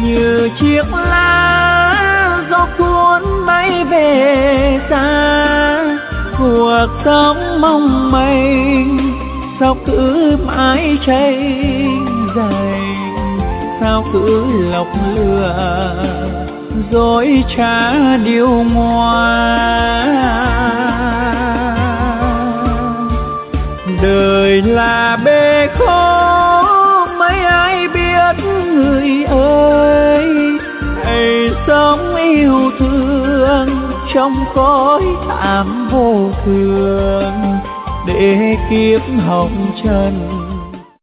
như chiếc lá gió cuốn bay về xa. Cuộc sống mong manh sao cứ mãi cháy dày, sao cứ lọc lửa dối trá điêu ngoa. Đời là bể khổ mấy ai biết người ơi, hãy sống yêu thương trong cõi tạm vô thường, để kiếp hồng trần